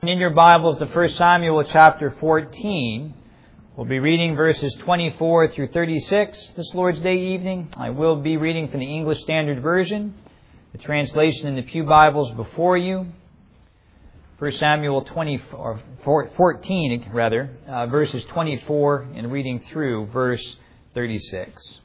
In your Bibles, to 1 Samuel chapter 14. We'll be reading verses 24 through 36 this Lord's Day evening. I will be reading from the English Standard Version, the translation in the Pew Bibles before you. 1 Samuel 14, verses 24, and reading through verse 36.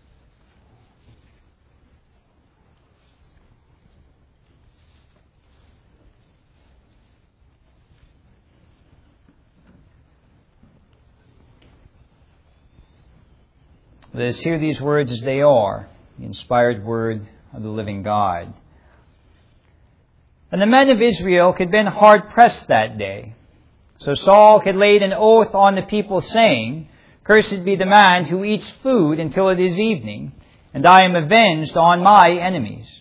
Let us hear these words as they are, the inspired word of the living God. And the men of Israel had been hard-pressed that day. So Saul had laid an oath on the people, saying, Cursed be the man who eats food until it is evening, and I am avenged on my enemies.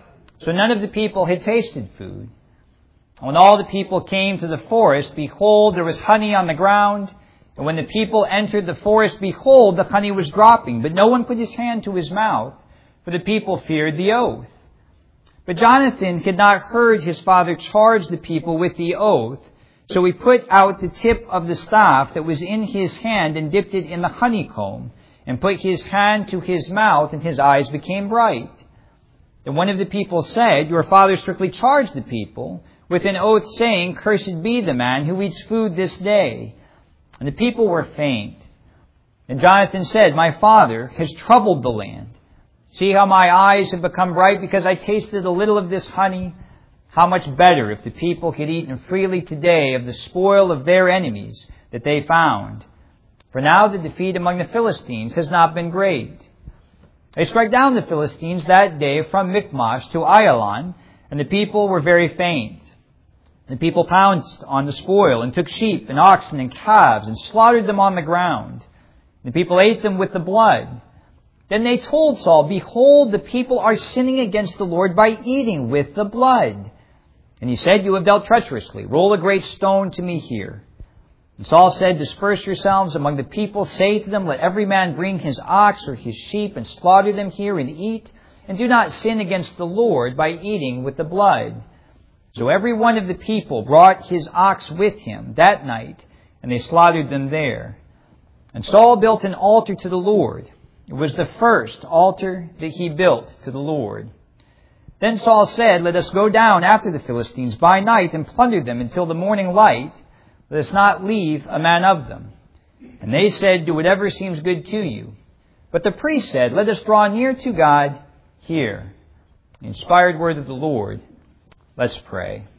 So none of the people had tasted food. When all the people came to the forest, behold, there was honey on the ground. And when the people entered the forest, behold, the honey was dropping, but no one put his hand to his mouth, for the people feared the oath. But Jonathan had not heard his father charge the people with the oath, so he put out the tip of the staff that was in his hand and dipped it in the honeycomb, and put his hand to his mouth, and his eyes became bright. Then one of the people said, Your father strictly charged the people with an oath, saying, Cursed be the man who eats food this day. And the people were faint. And Jonathan said, My father has troubled the land. See how my eyes have become bright because I tasted a little of this honey. How much better if the people had eaten freely today of the spoil of their enemies that they found. For now the defeat among the Philistines has not been great. They struck down the Philistines that day from Michmash to Aijalon, and the people were very faint. The people pounced on the spoil and took sheep and oxen and calves and slaughtered them on the ground. The people ate them with the blood. Then they told Saul, Behold, the people are sinning against the Lord by eating with the blood. And he said, You have dealt treacherously. Roll a great stone to me here. And Saul said, Disperse yourselves among the people. Say to them, Let every man bring his ox or his sheep and slaughter them here and eat. And do not sin against the Lord by eating with the blood. So every one of the people brought his ox with him that night, and they slaughtered them there. And Saul built an altar to the Lord. It was the first altar that he built to the Lord. Then Saul said, Let us go down after the Philistines by night and plunder them until the morning light. Let us not leave a man of them. And they said, Do whatever seems good to you. But the priest said, Let us draw near to God here. The inspired word of the Lord. Let's pray.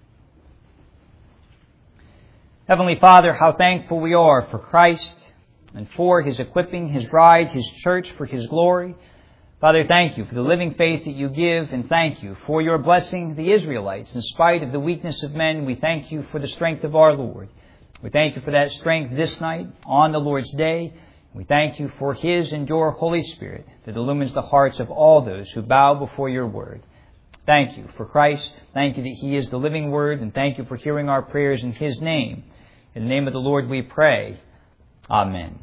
Heavenly Father, how thankful we are for Christ and for His equipping His bride, His church, for His glory. Father, thank you for the living faith that you give, and thank you for your blessing the Israelites. In spite of the weakness of men, we thank you for the strength of our Lord. We thank you for that strength this night on the Lord's day. We thank you for His and your Holy Spirit that illumines the hearts of all those who bow before your word. Thank you for Christ. Thank you that He is the living Word. And thank you for hearing our prayers in His name. In the name of the Lord we pray. Amen.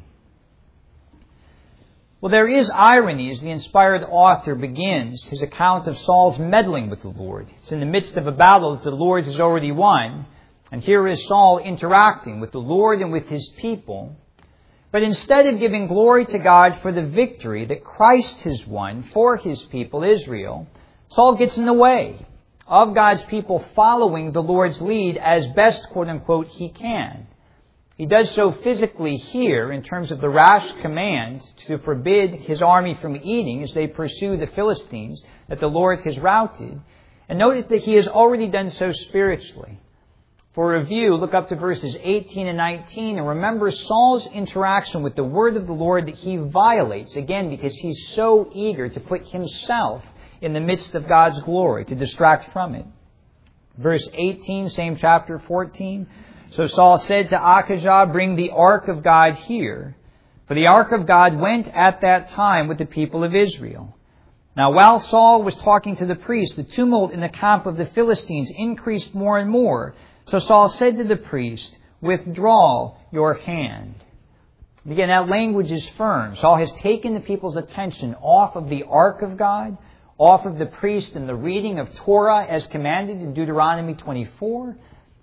Well, there is irony as the inspired author begins his account of Saul's meddling with the Lord. It's in the midst of a battle that the Lord has already won. And here is Saul interacting with the Lord and with his people. But instead of giving glory to God for the victory that Christ has won for His people, Israel, Saul gets in the way of God's people following the Lord's lead as best, quote-unquote, he can. He does so physically here in terms of the rash command to forbid his army from eating as they pursue the Philistines that the Lord has routed. And note that he has already done so spiritually. For review, look up to verses 18 and 19 and remember Saul's interaction with the word of the Lord that he violates, again, because he's so eager to put himself in the midst of God's glory, to distract from it. Verse 18, same chapter 14. So Saul said to Achijah, Bring the ark of God here. For the ark of God went at that time with the people of Israel. Now while Saul was talking to the priest, the tumult in the camp of the Philistines increased more and more. So Saul said to the priest, Withdraw your hand. And again, that language is firm. Saul has taken the people's attention off of the ark of God, off of the priest and the reading of Torah as commanded in Deuteronomy 24,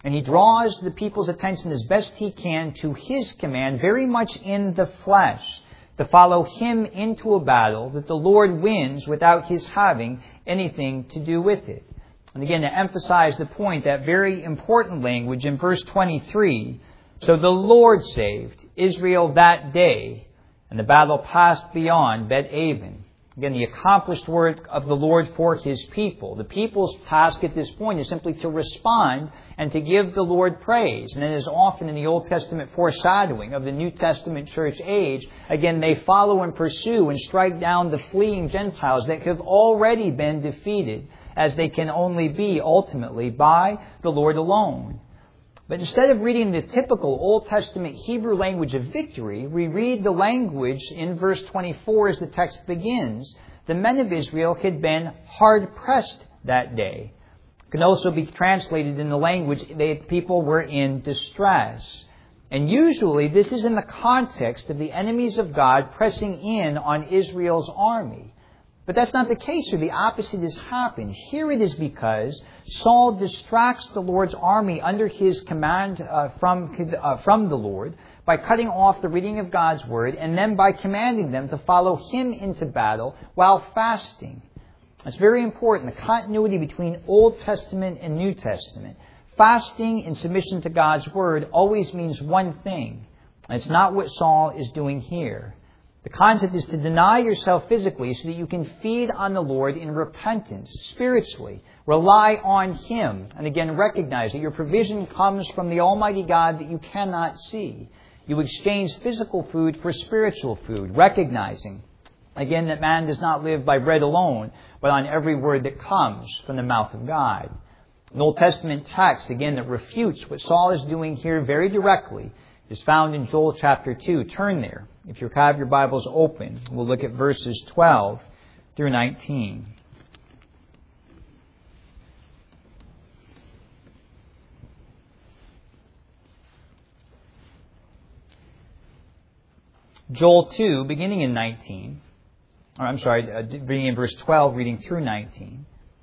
And he draws the people's attention as best he can to his command, very much in the flesh, to follow him into a battle that the Lord wins without his having anything to do with it. And again, to emphasize the point, that very important language in verse 23, so the Lord saved Israel that day, and the battle passed beyond Bet-Aven. Again, the accomplished work of the Lord for his people. The people's task at this point is simply to respond and to give the Lord praise. And it is often in the Old Testament foreshadowing of the New Testament church age. Again, they follow and pursue and strike down the fleeing Gentiles that have already been defeated, as they can only be ultimately by the Lord alone. But instead of reading the typical Old Testament Hebrew language of victory, we read the language in verse 24 as the text begins. The men of Israel had been hard-pressed that day. It can also be translated in the language that people were in distress. And usually this is in the context of the enemies of God pressing in on Israel's army. But that's not the case here. The opposite has happened. Here it is because Saul distracts the Lord's army under his command from the Lord by cutting off the reading of God's word, and then by commanding them to follow him into battle while fasting. That's very important, the continuity between Old Testament and New Testament. Fasting in submission to God's word always means one thing, and it's not what Saul is doing here. The concept is to deny yourself physically so that you can feed on the Lord in repentance, spiritually. Rely on him. And again, recognize that your provision comes from the Almighty God that you cannot see. You exchange physical food for spiritual food, recognizing, again, that man does not live by bread alone, but on every word that comes from the mouth of God. An Old Testament text, again, that refutes what Saul is doing here very directly is found in Joel chapter 2. Turn there. If you have your Bibles open, we'll look at verses 12 through 19. Joel 2, beginning in 19. Beginning in verse 12, reading through 19.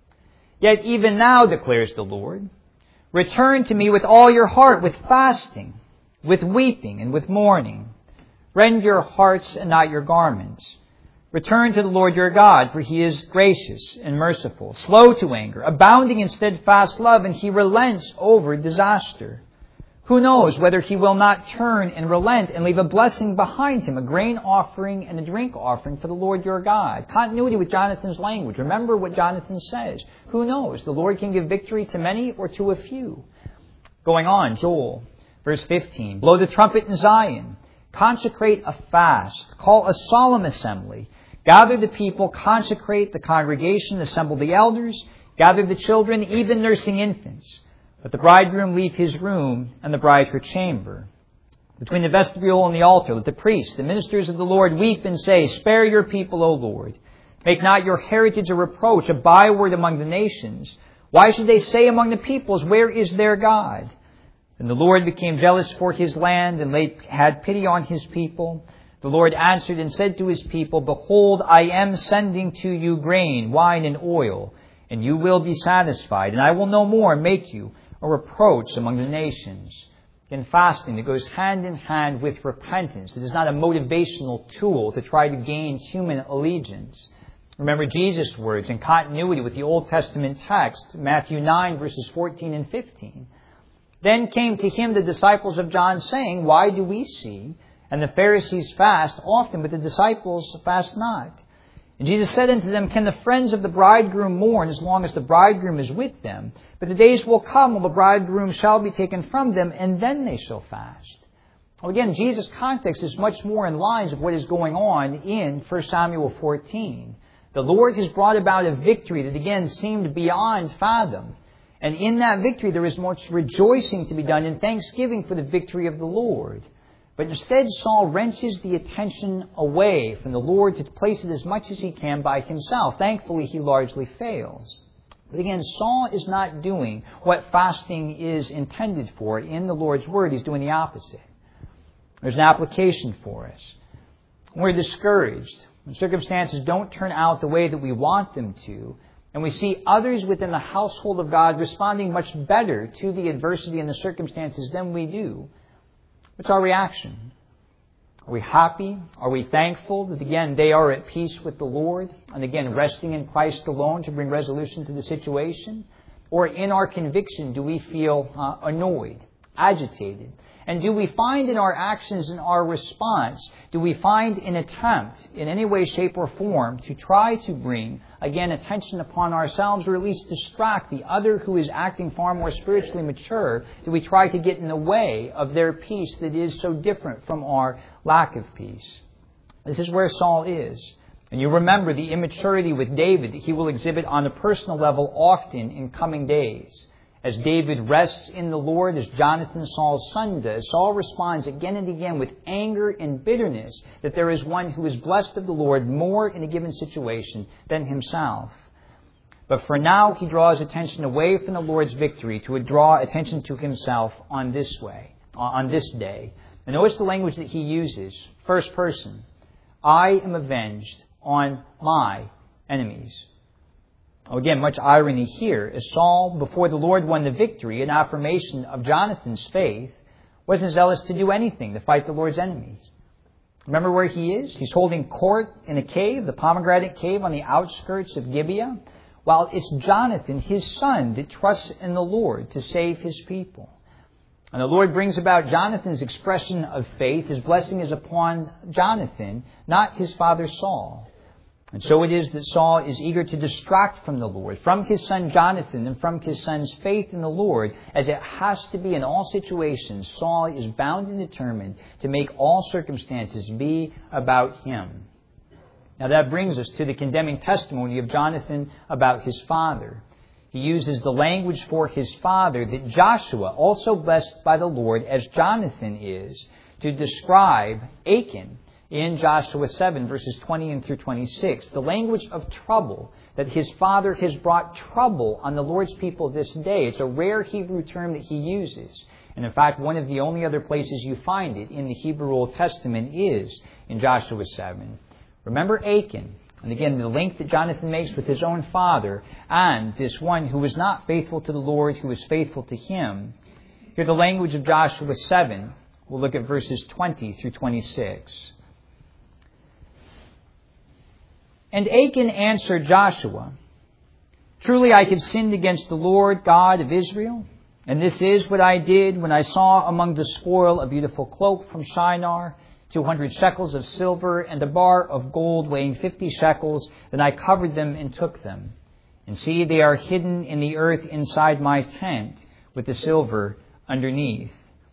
Yet even now, declares the Lord, return to me with all your heart, with fasting, with weeping, and with mourning. Rend your hearts and not your garments. Return to the Lord your God, for he is gracious and merciful, slow to anger, abounding in steadfast love, and he relents over disaster. Who knows whether he will not turn and relent and leave a blessing behind him, a grain offering and a drink offering for the Lord your God. Continuity with Jonathan's language. Remember what Jonathan says. Who knows? The Lord can give victory to many or to a few. Going on, Joel, verse 15. Blow the trumpet in Zion. Consecrate a fast. Call a solemn assembly. Gather the people. Consecrate the congregation. Assemble the elders. Gather the children, even nursing infants. Let the bridegroom leave his room and the bride her chamber. Between the vestibule and the altar, let the priests, the ministers of the Lord, weep and say, spare your people, O Lord. Make not your heritage a reproach, a byword among the nations. Why should they say among the peoples, where is their God? And the Lord became jealous for his land and had pity on his people. The Lord answered and said to his people, behold, I am sending to you grain, wine, and oil, and you will be satisfied. And I will no more make you a reproach among the nations. In fasting, that goes hand in hand with repentance. It is not a motivational tool to try to gain human allegiance. Remember Jesus' words in continuity with the Old Testament text, Matthew 9, verses 14 and 15. Then came to him the disciples of John, saying, why do we see and the Pharisees fast often, but the disciples fast not? And Jesus said unto them, can the friends of the bridegroom mourn as long as the bridegroom is with them? But the days will come when the bridegroom shall be taken from them, and then they shall fast. Well, again, Jesus' context is much more in lines of what is going on in 1 Samuel 14. The Lord has brought about a victory that, again, seemed beyond fathom. And in that victory, there is much rejoicing to be done and thanksgiving for the victory of the Lord. But instead, Saul wrenches the attention away from the Lord to place it as much as he can by himself. Thankfully, he largely fails. But again, Saul is not doing what fasting is intended for in the Lord's Word. He's doing the opposite. There's an application for us. When we're discouraged, when circumstances don't turn out the way that we want them to, And we see others within the household of God responding much better to the adversity and the circumstances than we do. What's our reaction? Are we happy? Are we thankful that, again, they are at peace with the Lord? And again, resting in Christ alone to bring resolution to the situation? Or in our conviction, do we feel annoyed, agitated? And do we find in our actions and our response, do we find an attempt in any way, shape, or form to try to bring, again, attention upon ourselves, or at least distract the other who is acting far more spiritually mature? Do we try to get in the way of their peace that is so different from our lack of peace? This is where Saul is. And you remember the immaturity with David that he will exhibit on a personal level often in coming days. As David rests in the Lord, as Jonathan, Saul's son, does, Saul responds again and again with anger and bitterness that there is one who is blessed of the Lord more in a given situation than himself. But for now, he draws attention away from the Lord's victory to draw attention to himself on this day. And notice the language that he uses. First person. I am avenged on my enemies. Again, much irony here, as Saul, before the Lord won the victory, an affirmation of Jonathan's faith, wasn't zealous to do anything to fight the Lord's enemies. Remember where he is? He's holding court in a cave, the pomegranate cave on the outskirts of Gibeah, while it's Jonathan, his son, that trusts in the Lord to save his people. And the Lord brings about Jonathan's expression of faith. His blessing is upon Jonathan, not his father Saul. And so it is that Saul is eager to distract from the Lord, from his son Jonathan, and from his son's faith in the Lord, as it has to be in all situations. Saul is bound and determined to make all circumstances be about him. Now that brings us to the condemning testimony of Jonathan about his father. He uses the language for his father that Joshua, also blessed by the Lord as Jonathan is, to describe Achan in Joshua 7, verses 20 and through 26. The language of trouble, that his father has brought trouble on the Lord's people this day. It's a rare Hebrew term that he uses. And in fact, one of the only other places you find it in the Hebrew Old Testament is in Joshua 7. Remember Achan. And again, the link that Jonathan makes with his own father and this one who was not faithful to the Lord, who was faithful to him. Hear the language of Joshua 7. We'll look at verses 20 through 26. And Achan answered Joshua, Truly I have sinned against the Lord God of Israel, and this is what I did when I saw among the spoil a beautiful cloak from Shinar, 200 shekels of silver, and a bar of gold weighing 50 shekels. Then I covered them and took them. And see, they are hidden in the earth inside my tent, with the silver underneath.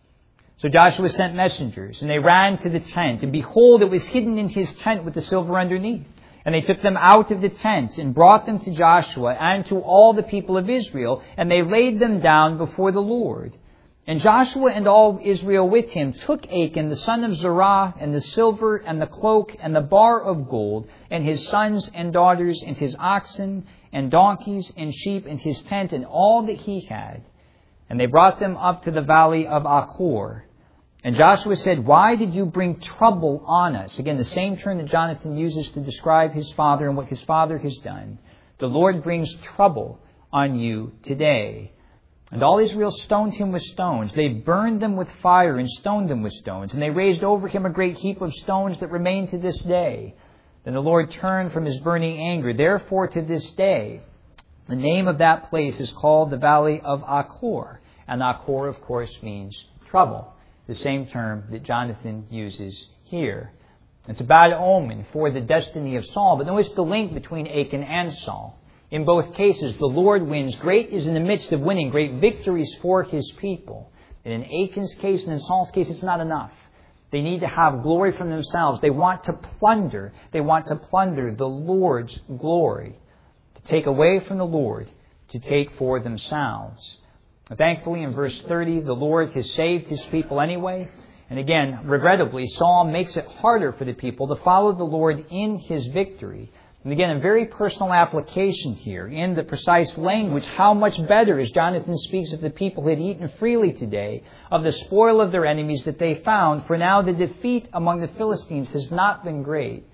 So Joshua sent messengers, and they ran to the tent, and behold, it was hidden in his tent with the silver underneath. And they took them out of the tent and brought them to Joshua and to all the people of Israel, and they laid them down before the Lord. And Joshua and all Israel with him took Achan, the son of Zerah, and the silver and the cloak and the bar of gold, and his sons and daughters, and his oxen and donkeys and sheep, and his tent, and all that he had. And they brought them up to the valley of Achor. And Joshua said, Why did you bring trouble on us? Again, the same term that Jonathan uses to describe his father and what his father has done. The Lord brings trouble on you today. And all Israel stoned him with stones. They burned them with fire and stoned them with stones. And they raised over him a great heap of stones that remain to this day. Then the Lord turned from his burning anger. Therefore, to this day, the name of that place is called the Valley of Achor. And Achor, of course, means trouble. The same term that Jonathan uses here. It's a bad omen for the destiny of Saul. But notice the link between Achan and Saul. In both cases, the Lord wins. Great is in the midst of winning great victories for his people. And in Achan's case and in Saul's case, it's not enough. They need to have glory from themselves. They want to plunder. They want to plunder the Lord's glory. To take away from the Lord, to take for themselves. Thankfully, in verse 30, the Lord has saved his people anyway. And again, regrettably, Saul makes it harder for the people to follow the Lord in his victory. And again, a very personal application here in the precise language. How much better, as Jonathan speaks of the people who had eaten freely today, of the spoil of their enemies that they found. For now the defeat among the Philistines has not been great.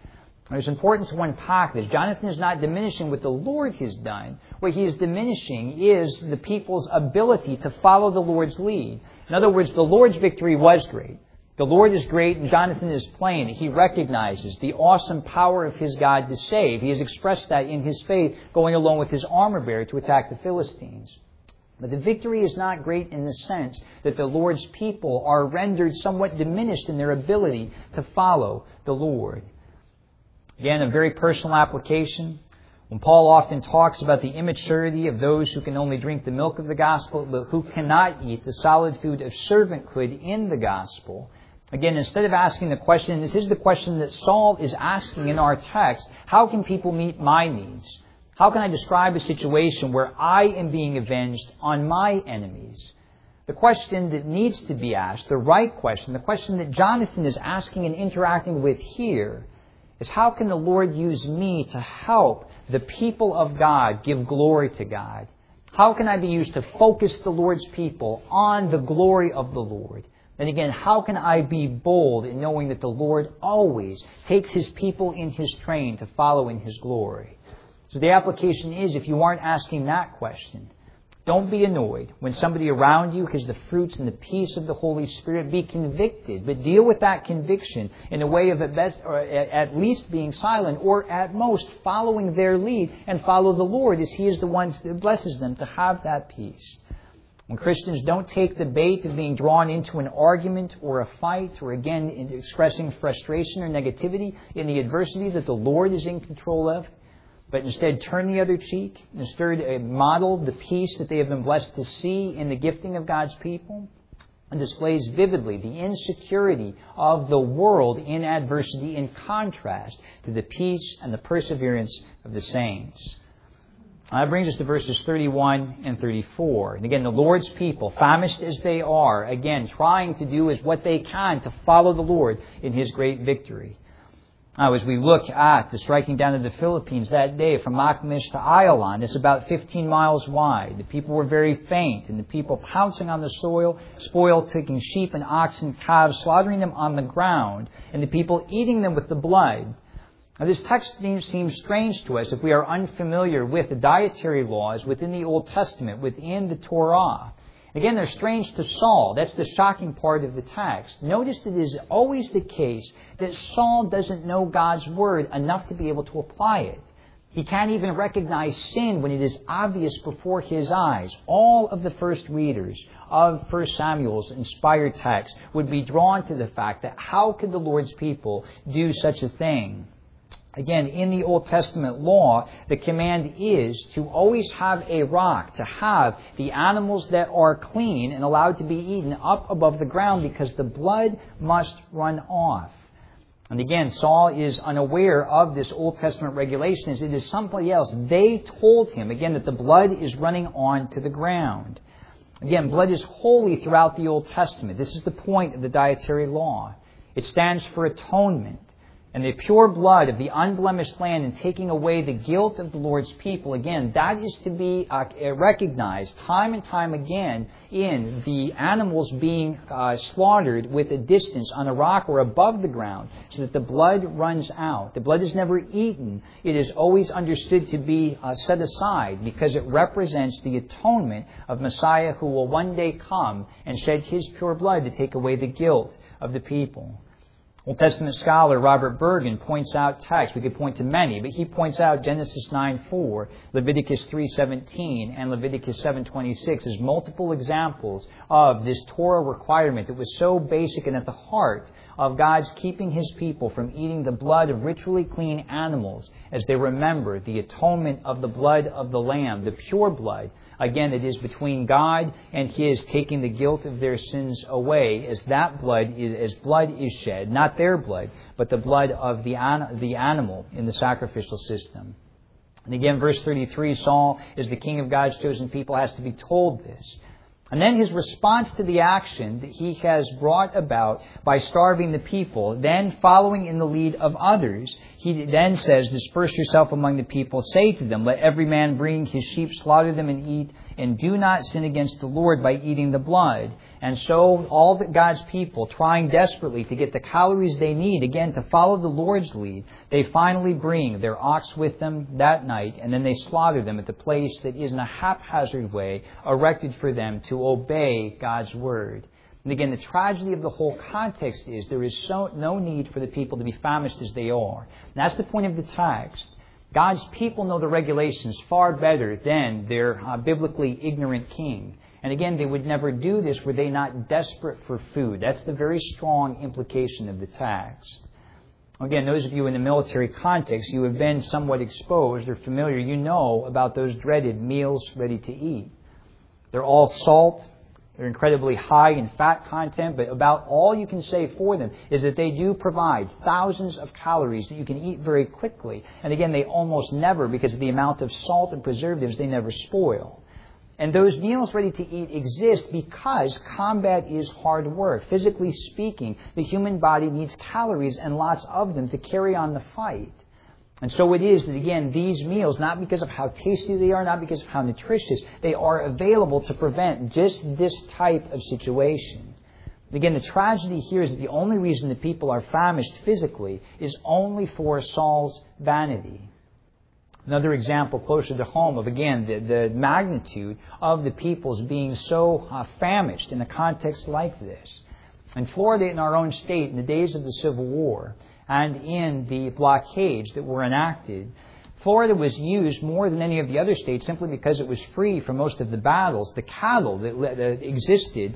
It's important to unpack this. Jonathan is not diminishing what the Lord has done. What he is diminishing is the people's ability to follow the Lord's lead. In other words, the Lord's victory was great. The Lord is great, and Jonathan is plain. He recognizes the awesome power of his God to save. He has expressed that in his faith, going along with his armor bearer to attack the Philistines. But the victory is not great in the sense that the Lord's people are rendered somewhat diminished in their ability to follow the Lord. Again, a very personal application. When Paul often talks about the immaturity of those who can only drink the milk of the gospel, but who cannot eat the solid food of servanthood in the gospel, again, instead of asking the question, this is the question that Saul is asking in our text, how can people meet my needs? How can I describe a situation where I am being avenged on my enemies? The question that needs to be asked, the right question, the question that Jonathan is asking and interacting with here, is how can the Lord use me to help the people of God give glory to God? How can I be used to focus the Lord's people on the glory of the Lord? And again, how can I be bold in knowing that the Lord always takes His people in His train to follow in His glory? So the application is, if you aren't asking that question, don't be annoyed when somebody around you has the fruits and the peace of the Holy Spirit. Be convicted, but deal with that conviction in a way of at least being silent, or at most following their lead, and follow the Lord as He is the one that blesses them to have that peace. When Christians don't take the bait of being drawn into an argument or a fight, or again in expressing frustration or negativity in the adversity that the Lord is in control of, but instead turn the other cheek, instead model the peace that they have been blessed to see in the gifting of God's people, and displays vividly the insecurity of the world in adversity in contrast to the peace and the perseverance of the saints. That brings us to verses 31 and 34. And again, the Lord's people, famished as they are, again, trying to do is what they can to follow the Lord in His great victory. Now, as we look at the striking down of the Philippines that day from Makmish to Ayalon, it's about 15 miles wide. The people were very faint, and the people pouncing on the spoil, taking sheep and oxen, calves, slaughtering them on the ground, and the people eating them with the blood. Now, this text seems strange to us if we are unfamiliar with the dietary laws within the Old Testament, within the Torah. Again, they're strange to Saul. That's the shocking part of the text. Notice that it is always the case that Saul doesn't know God's Word enough to be able to apply it. He can't even recognize sin when it is obvious before his eyes. All of the first readers of 1 Samuel's inspired text would be drawn to the fact that how could the Lord's people do such a thing? Again, in the Old Testament law, the command is to always have a rock, to have the animals that are clean and allowed to be eaten up above the ground because the blood must run off. And again, Saul is unaware of this Old Testament regulation as it is somebody else. They told him, again, that the blood is running on to the ground. Again, blood is holy throughout the Old Testament. This is the point of the dietary law. It stands for atonement. And the pure blood of the unblemished lamb and taking away the guilt of the Lord's people, again, that is to be recognized time and time again in the animals being slaughtered with a distance on a rock or above the ground so that the blood runs out. The blood is never eaten. It is always understood to be set aside because it represents the atonement of Messiah who will one day come and shed His pure blood to take away the guilt of the people. Old Testament scholar Robert Bergen points out texts. We could point to many, but he points out Genesis 9:4, Leviticus 3:17, and Leviticus 7:26 as multiple examples of this Torah requirement that was so basic and at the heart of God's keeping His people from eating the blood of ritually clean animals as they remember the atonement of the blood of the Lamb, the pure blood. Again, it is between God and His taking the guilt of their sins away as blood is shed, not their blood, but the blood of the animal in the sacrificial system. And again, verse 33, Saul, as the king of God's chosen people, has to be told this. And then his response to the action that he has brought about by starving the people, then following in the lead of others, he then says, disperse yourself among the people, say to them, let every man bring his sheep, slaughter them and eat, and do not sin against the Lord by eating the blood. And so all that God's people, trying desperately to get the calories they need, again, to follow the Lord's lead, they finally bring their ox with them that night, and then they slaughter them at the place that is in a haphazard way erected for them to obey God's word. And again, the tragedy of the whole context is there is no need for the people to be famished as they are. And that's the point of the text. God's people know the regulations far better than their biblically ignorant king. And again, they would never do this were they not desperate for food. That's the very strong implication of the text. Again, those of you in the military context, you have been somewhat exposed or familiar. You know about those dreaded meals ready to eat. They're all salt. They're incredibly high in fat content, but about all you can say for them is that they do provide thousands of calories that you can eat very quickly. And again, they almost never, because of the amount of salt and preservatives, they never spoil. And those meals ready to eat exist because combat is hard work. Physically speaking, the human body needs calories and lots of them to carry on the fight. And so it is that, again, these meals, not because of how tasty they are, not because of how nutritious, they are available to prevent just this type of situation. Again, the tragedy here is that the only reason that people are famished physically is only for Saul's vanity. Another example closer to home of, again, the magnitude of the peoples being so famished in a context like this. In Florida, in our own state, in the days of the Civil War, and in the blockades that were enacted, Florida was used more than any of the other states simply because it was free from most of the battles. The cattle that existed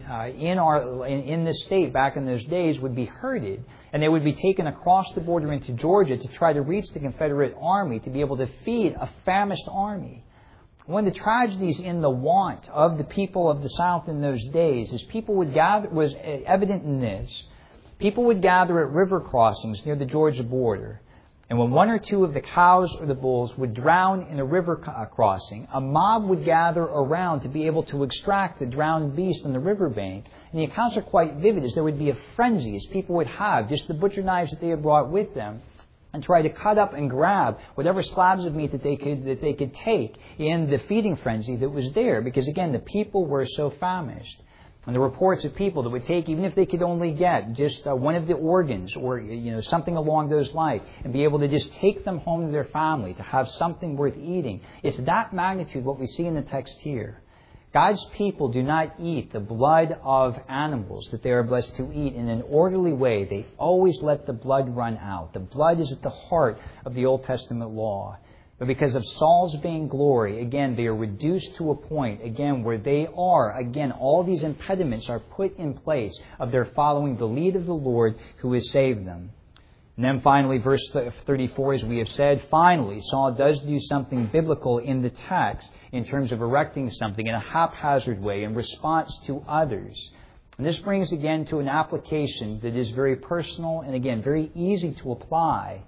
in the state back in those days would be herded, and they would be taken across the border into Georgia to try to reach the Confederate Army to be able to feed a famished army. One of the tragedies in the want of the people of the South in those days is people would gather, was evident in this. People would gather at river crossings near the Georgia border. And when one or two of the cows or the bulls would drown in a river crossing, a mob would gather around to be able to extract the drowned beast on the riverbank. And the accounts are quite vivid, as there would be a frenzy as people would have just the butcher knives that they had brought with them and try to cut up and grab whatever slabs of meat that they could take in the feeding frenzy that was there. Because again, the people were so famished. And the reports of people that would take, even if they could only get just one of the organs or something along those lines, and be able to just take them home to their family to have something worth eating. It's that magnitude what we see in the text here. God's people do not eat the blood of animals that they are blessed to eat in an orderly way. They always let the blood run out. The blood is at the heart of the Old Testament law. But because of Saul's vainglory, again, they are reduced to a point, again, where they are, again, all these impediments are put in place of their following the lead of the Lord who has saved them. And then finally, verse 34, as we have said, finally, Saul does do something biblical in the text in terms of erecting something in a haphazard way in response to others. And this brings again to an application that is very personal and, again, very easy to apply.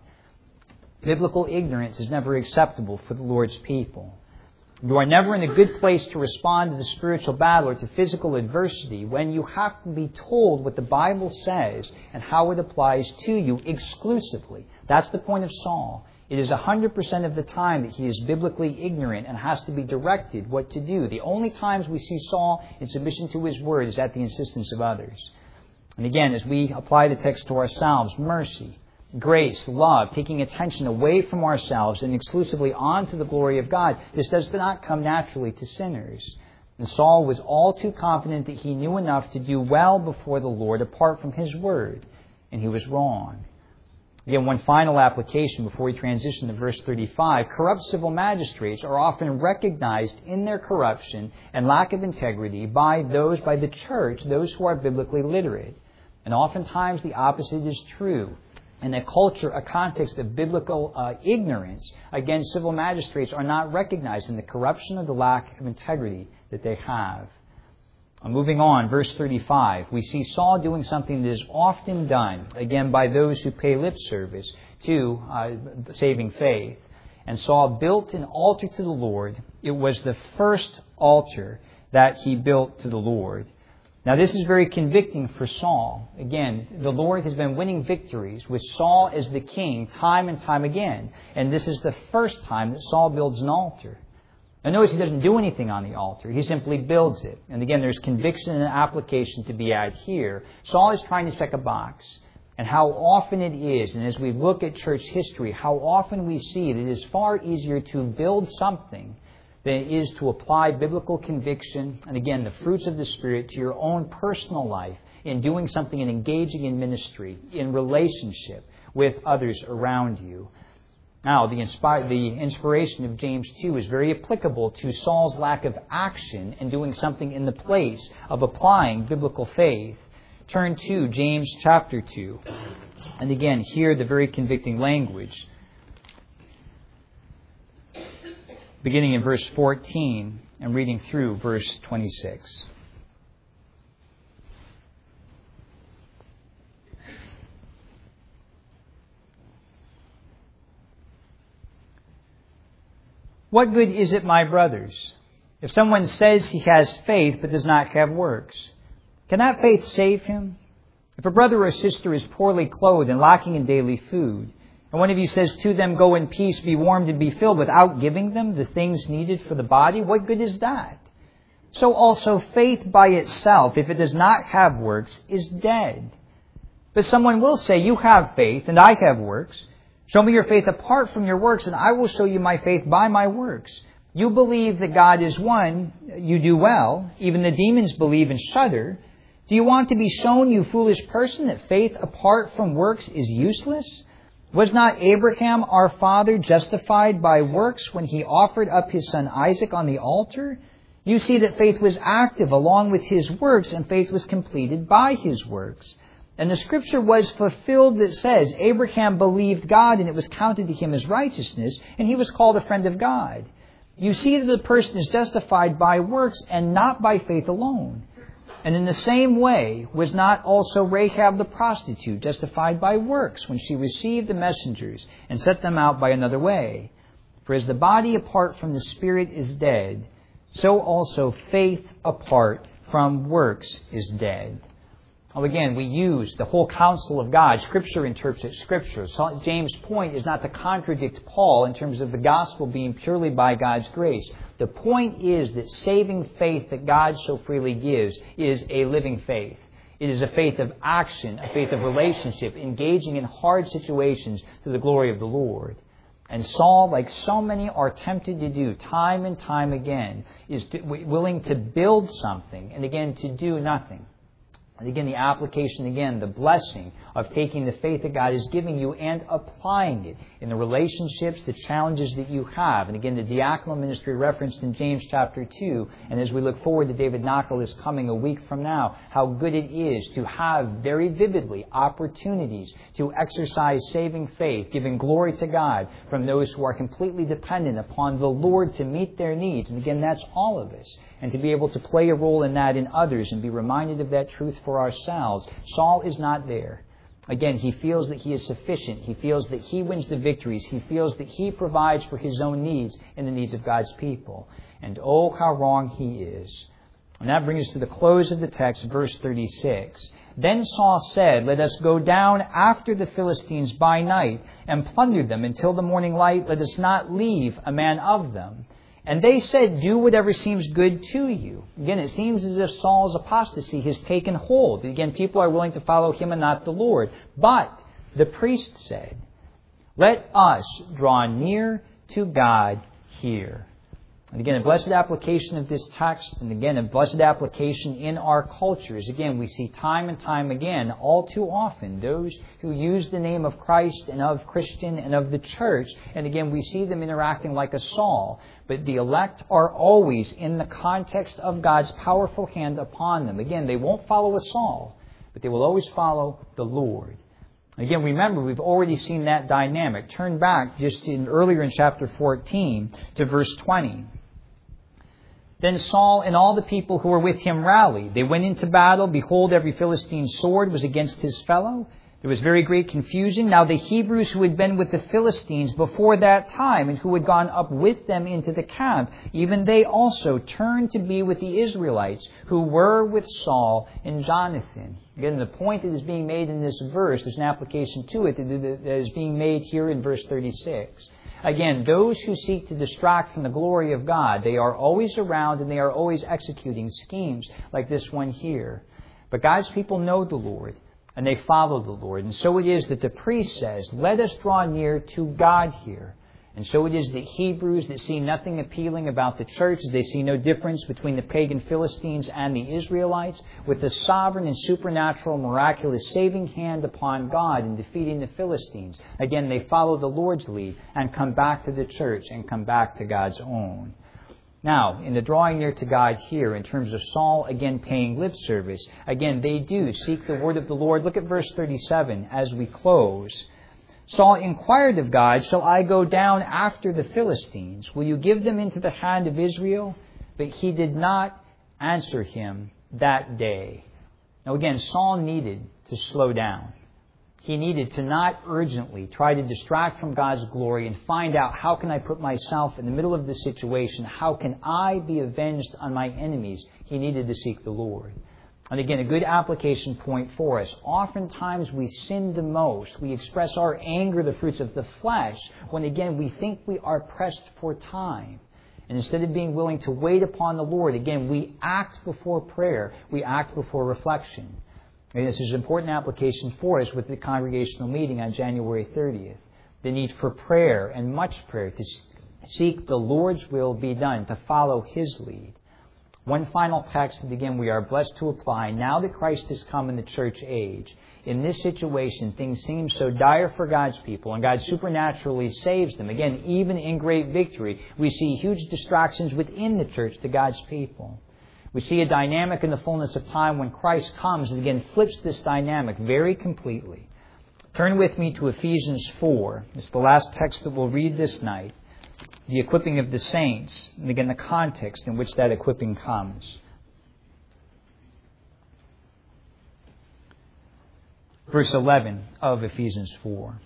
Biblical ignorance is never acceptable for the Lord's people. You are never in a good place to respond to the spiritual battle or to physical adversity when you have to be told what the Bible says and how it applies to you exclusively. That's the point of Saul. It is 100% of the time that he is biblically ignorant and has to be directed what to do. The only times we see Saul in submission to his word is at the insistence of others. And again, as we apply the text to ourselves, mercy, grace, love, taking attention away from ourselves and exclusively onto the glory of God, this does not come naturally to sinners. And Saul was all too confident that he knew enough to do well before the Lord apart from his word, and he was wrong. Again, one final application before we transition to verse 35. Corrupt civil magistrates are often recognized in their corruption and lack of integrity by the church, those who are biblically literate. And oftentimes the opposite is true. In a culture, a context of biblical ignorance, again, civil magistrates are not recognized in the corruption or the lack of integrity that they have. Moving on, verse 35, we see Saul doing something that is often done, again, by those who pay lip service to saving faith. And Saul built an altar to the Lord. It was the first altar that he built to the Lord. Now, this is very convicting for Saul. Again, the Lord has been winning victories with Saul as the king time and time again. And this is the first time that Saul builds an altar. Now notice he doesn't do anything on the altar. He simply builds it. And again, there's conviction and application to be had here. Saul is trying to check a box. And how often it is, and as we look at church history, how often we see that it is far easier to build something than it is to apply biblical conviction and, again, the fruits of the Spirit to your own personal life in doing something and engaging in ministry, in relationship with others around you. Now, the inspiration of James 2 is very applicable to Saul's lack of action and doing something in the place of applying biblical faith. Turn to James chapter 2. And again, hear the very convicting language. Beginning in verse 14 and reading through verse 26. What good is it, my brothers, if someone says he has faith but does not have works? Can that faith save him? If a brother or sister is poorly clothed and lacking in daily food, and one of you says to them, "Go in peace, be warmed and be filled," without giving them the things needed for the body, what good is that? So also faith by itself, if it does not have works, is dead. But someone will say, "You have faith, and I have works. Show me your faith apart from your works, and I will show you my faith by my works. You believe that God is one, you do well. Even the demons believe and shudder. Do you want to be shown, you foolish person, that faith apart from works is useless? Was not Abraham, our father, justified by works when he offered up his son Isaac on the altar? You see that faith was active along with his works, and faith was completed by his works. And the scripture was fulfilled that says, Abraham believed God, and it was counted to him as righteousness, and he was called a friend of God. You see that the person is justified by works and not by faith alone. And in the same way, was not also Rahab the prostitute justified by works when she received the messengers and set them out by another way? For as the body apart from the spirit is dead, so also faith apart from works is dead. Well, again, we use the whole counsel of God. Scripture interprets Scripture. So James' point is not to contradict Paul in terms of the gospel being purely by God's grace. The point is that saving faith that God so freely gives is a living faith. It is a faith of action, a faith of relationship, engaging in hard situations to the glory of the Lord. And Saul, like so many are tempted to do time and time again, is willing to build something and again to do nothing. And again, the application, again, the blessing of taking the faith that God is giving you and applying it in the relationships, the challenges that you have. And again, the diaconal ministry referenced in James chapter 2. And as we look forward to David Knockel is coming a week from now, how good it is to have very vividly opportunities to exercise saving faith, giving glory to God from those who are completely dependent upon the Lord to meet their needs. And again, that's all of us. And to be able to play a role in that in others and be reminded of that truth for ourselves. Saul is not there. Again, he feels that he is sufficient. He feels that he wins the victories. He feels that he provides for his own needs and the needs of God's people. And oh, how wrong he is. And that brings us to the close of the text, verse 36. Then Saul said, "Let us go down after the Philistines by night and plunder them until the morning light. Let us not leave a man of them." And they said, "Do whatever seems good to you." Again, it seems as if Saul's apostasy has taken hold. Again, people are willing to follow him and not the Lord. But the priest said, "Let us draw near to God here." And again, a blessed application of this text, and again, a blessed application in our cultures. Again, we see time and time again, all too often, those who use the name of Christ and of Christian and of the church, and again, we see them interacting like a Saul. But the elect are always in the context of God's powerful hand upon them. Again, they won't follow a Saul, but they will always follow the Lord. Again, remember, we've already seen that dynamic. Turn back just earlier in chapter 14 to verse 20. Then Saul and all the people who were with him rallied. They went into battle. Behold, every Philistine's sword was against his fellow. There was very great confusion. Now the Hebrews who had been with the Philistines before that time and who had gone up with them into the camp, even they also turned to be with the Israelites who were with Saul and Jonathan. Again, the point that is being made in this verse, there's an application to it that is being made here in verse 36. Again, those who seek to distract from the glory of God, they are always around and they are always executing schemes like this one here. But God's people know the Lord and they follow the Lord. And so it is that the priest says, let us draw near to God here. And so it is that Hebrews that see nothing appealing about the church, they see no difference between the pagan Philistines and the Israelites, with the sovereign and supernatural, miraculous saving hand upon God in defeating the Philistines. Again, they follow the Lord's lead and come back to the church and come back to God's own. Now, in the drawing near to God here, in terms of Saul, again, paying lip service, again, they do seek the word of the Lord. Look at verse 37 as we close. Saul inquired of God, shall I go down after the Philistines? Will you give them into the hand of Israel? But he did not answer him that day. Now again, Saul needed to slow down. He needed to not urgently try to distract from God's glory and find out, how can I put myself in the middle of this situation? How can I be avenged on my enemies? He needed to seek the Lord. And again, a good application point for us. Oftentimes we sin the most. We express our anger, the fruits of the flesh, when again we think we are pressed for time. And instead of being willing to wait upon the Lord, again, we act before prayer. We act before reflection. And this is an important application for us with the congregational meeting on January 30th. The need for prayer and much prayer to seek the Lord's will be done, to follow His lead. One final text that, again, we are blessed to apply. Now that Christ has come in the church age, in this situation, things seem so dire for God's people, and God supernaturally saves them. Again, even in great victory, we see huge distractions within the church to God's people. We see a dynamic in the fullness of time when Christ comes and again flips this dynamic very completely. Turn with me to Ephesians 4. It's the last text that we'll read this night. The equipping of the saints, and again the context in which that equipping comes. Verse 11 of Ephesians 4.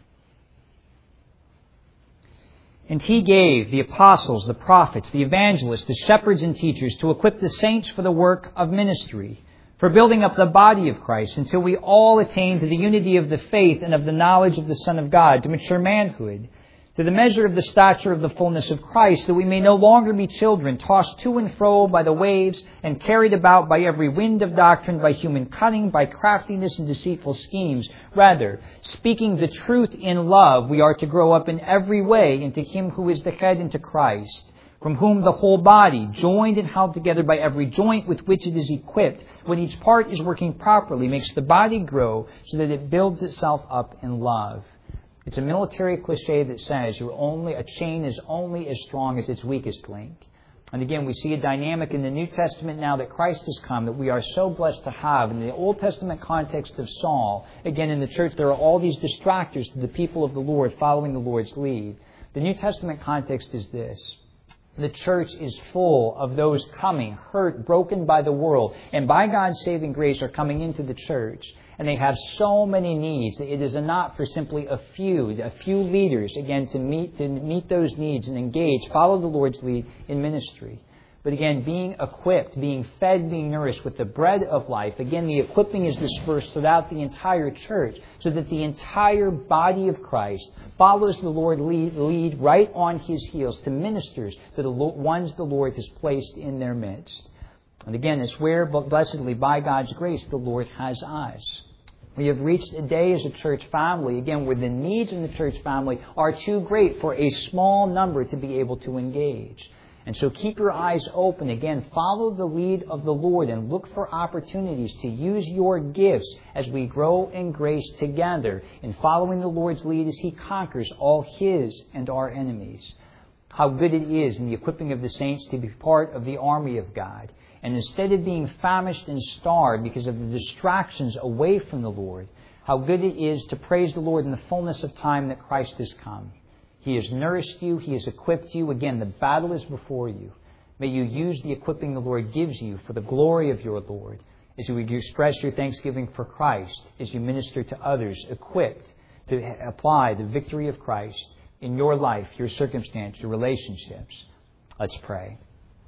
And He gave the apostles, the prophets, the evangelists, the shepherds and teachers to equip the saints for the work of ministry, for building up the body of Christ, until we all attain to the unity of the faith and of the knowledge of the Son of God, to mature manhood, to the measure of the stature of the fullness of Christ, that we may no longer be children, tossed to and fro by the waves, and carried about by every wind of doctrine, by human cunning, by craftiness and deceitful schemes. Rather, speaking the truth in love, we are to grow up in every way into Him who is the head, into Christ, from whom the whole body, joined and held together by every joint with which it is equipped, when each part is working properly, makes the body grow so that it builds itself up in love. It's a military cliche that says a chain is only as strong as its weakest link. And again, we see a dynamic in the New Testament now that Christ has come that we are so blessed to have. In the Old Testament context of Saul, again in the church there are all these distractors to the people of the Lord following the Lord's lead. The New Testament context is this. The church is full of those coming, hurt, broken by the world, and by God's saving grace are coming into the church. And they have so many needs that it is not for simply a few leaders, again, to meet those needs and engage, follow the Lord's lead in ministry. But again, being equipped, being fed, being nourished with the bread of life. Again, the equipping is dispersed throughout the entire church so that the entire body of Christ follows the Lord lead right on His heels to ministers to the ones the Lord has placed in their midst. And again, it's where, blessedly, by God's grace, the Lord has us. We have reached a day as a church family, again, where the needs in the church family are too great for a small number to be able to engage. And so keep your eyes open. Again, follow the lead of the Lord and look for opportunities to use your gifts as we grow in grace together in following the Lord's lead as He conquers all His and our enemies. How good it is in the equipping of the saints to be part of the army of God. And instead of being famished and starved because of the distractions away from the Lord, how good it is to praise the Lord in the fullness of time that Christ has come. He has nourished you. He has equipped you. Again, the battle is before you. May you use the equipping the Lord gives you for the glory of your Lord as you express your thanksgiving for Christ, as you minister to others, equipped to apply the victory of Christ in your life, your circumstance, your relationships. Let's pray.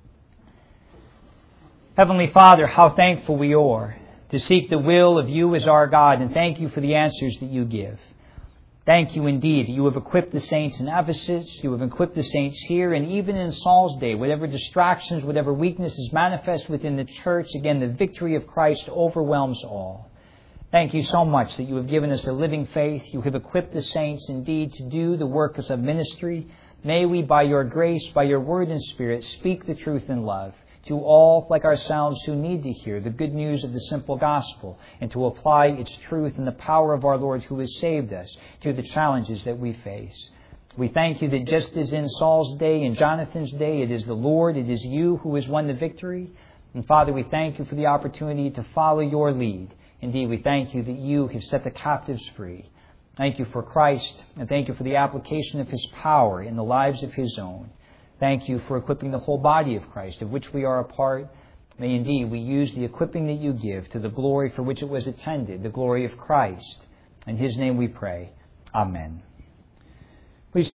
Heavenly Father, how thankful we are to seek the will of You as our God, and thank You for the answers that You give. Thank you indeed that you have equipped the saints in Ephesus, you have equipped the saints here, and even in Saul's day, whatever distractions, whatever weaknesses manifest within the church, again, the victory of Christ overwhelms all. Thank you so much that you have given us a living faith. You have equipped the saints indeed to do the work of ministry. May we, by your grace, by your word and spirit, speak the truth in love to all like ourselves who need to hear the good news of the simple gospel and to apply its truth in the power of our Lord who has saved us to the challenges that we face. We thank you that just as in Saul's day and Jonathan's day, it is the Lord, it is you who has won the victory. And Father, we thank you for the opportunity to follow your lead. Indeed, we thank you that you have set the captives free. Thank you for Christ, and thank you for the application of his power in the lives of his own. Thank you for equipping the whole body of Christ, of which we are a part. May indeed we use the equipping that you give to the glory for which it was intended, the glory of Christ. In his name we pray. Amen.